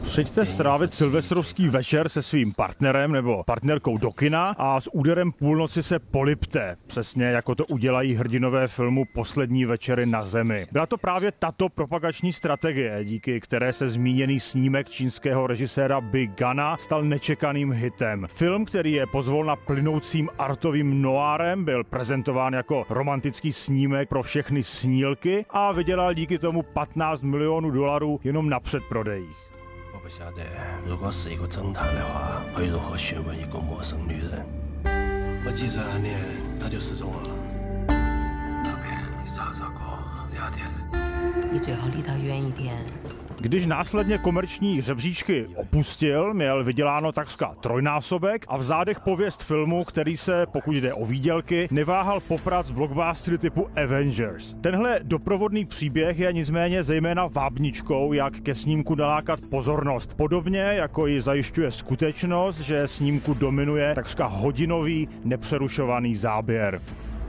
Přijďte strávit silvestrovský večer se svým partnerem nebo partnerkou do kina a s úderem půlnoci se polipte. Přesně jako to udělají hrdinové filmu Poslední večery na zemi. Byla to právě tato propagační strategie, díky které se zmíněný snímek čínského režiséra Big Guna stal nečekaným hitem. Film, který je pozvolna plynoucím artovým noárem, byl prezentován jako romantický snímek pro všechny snílky a vydělal díky tomu $15 milionů jenom na předprodejích. 我不晓得，如果是一个侦探的话，会如何询问一个陌生女人？我记着那年她就失踪了。那边你找过聊天？ 你最好离他远一点。 Když následně komerční žebříčky opustil, měl vyděláno takřka trojnásobek a v zádech pověst filmu, který se, pokud jde o výdělky, neváhal poprat s blockbustery typu Avengers. Tenhle doprovodný příběh je nicméně zejména vábničkou, jak ke snímku nalákat pozornost. Podobně jako ji zajišťuje skutečnost, že snímku dominuje takřka hodinový nepřerušovaný záběr.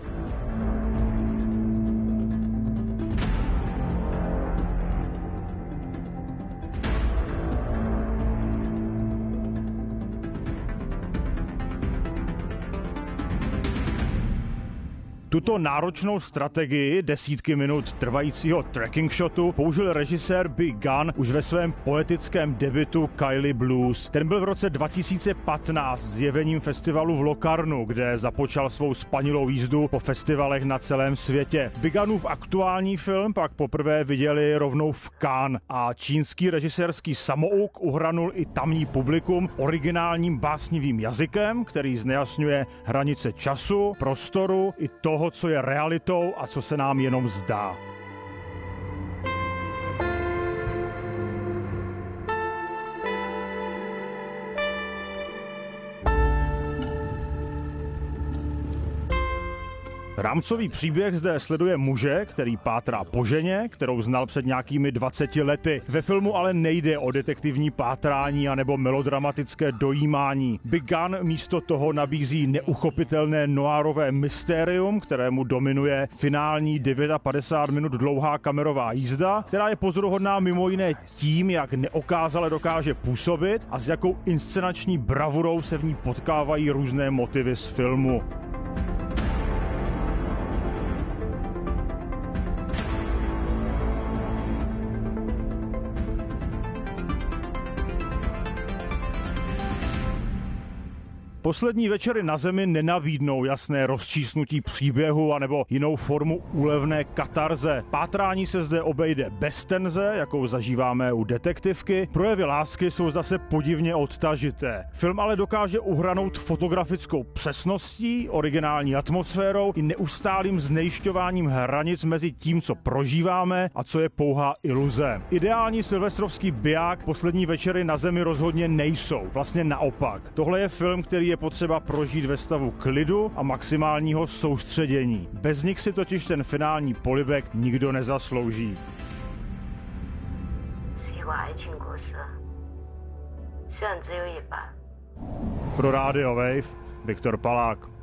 Tuto náročnou strategii desítky minut trvajícího tracking shotu použil režisér Big Gun už ve svém poetickém debutu Kylie Blues. Ten byl v roce 2015 zjevením festivalu v Locarnu, kde započal svou spanilou jízdu po festivalech na celém světě. Big Gunův aktuální film pak poprvé viděli rovnou v Cannes a čínský režisérský samouk uhranul i tamní publikum originálním básnivým jazykem, který znejasňuje hranice času, prostoru i toho, co je realitou a co se nám jenom zdá. Rámcový příběh zde sleduje muže, který pátrá po ženě, kterou znal před nějakými 20 lety. Ve filmu ale nejde o detektivní pátrání anebo melodramatické dojímání. Big Gun místo toho nabízí neuchopitelné noárové mystérium, kterému dominuje finální 59 minut dlouhá kamerová jízda, která je pozoruhodná mimo jiné tím, jak neokázale dokáže působit a s jakou inscenační bravurou se v ní potkávají různé motivy z filmu. Poslední večery na zemi nenabídnou jasné rozčísnutí příběhu anebo jinou formu úlevné katarze. Pátrání se zde obejde bez tenze, jakou zažíváme u detektivky. Projevy lásky jsou zase podivně odtažité. Film ale dokáže uhranout fotografickou přesností, originální atmosférou i neustálým znejšťováním hranic mezi tím, co prožíváme a co je pouhá iluze. Ideální silvestrovský biják Poslední večery na zemi rozhodně nejsou. Vlastně naopak. Tohle je film, který je potřeba prožít ve stavu klidu a maximálního soustředění. Bez nich si totiž ten finální polibek nikdo nezaslouží. Pro Radio Wave, Viktor Palák.